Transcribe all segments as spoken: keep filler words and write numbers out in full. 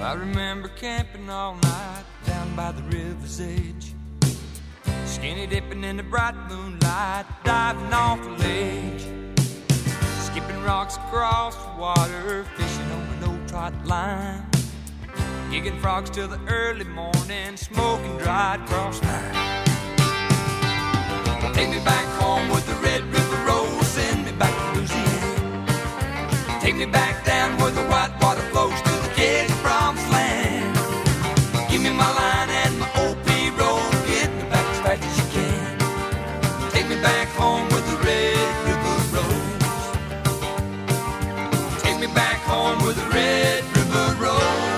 I remember camping all night down by the river's edge, skinny dipping in the bright moonlight, diving off the ledge, skipping rocks across the water, fishing on an old trot line, gigging frogs till the early morning, smoking dried cross line. Take me back home with the Red River rolls, send me back to Louisiana. Take me back down where the white water flows to the edge of promised land. Give me my line and my O P roll, get me back as fast as you can. Take me back home with the Red River rolls. Take me back home with the Red River rolls.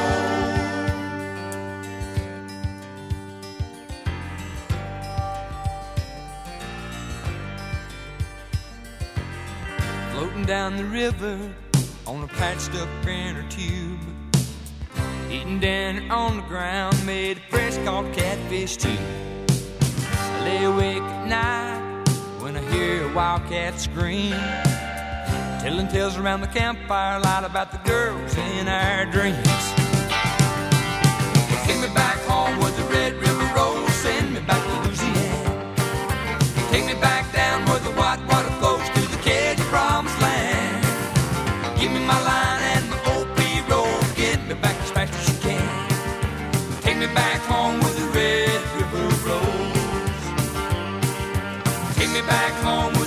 Floating down the river on a patched up inner tube, eating dinner on the ground made of fresh caught catfish too. I lay awake at night when I hear a wildcat scream, telling tales around the campfire light about the girls in our dreams. Take me back home with the Red River rolls, send me back to Louisiana. Take me back down where the white water flows to the edge of promised land. Give me my line and my O P roll, get me back as fast as you can. Take me back home with the Red River rolls. Take me back home with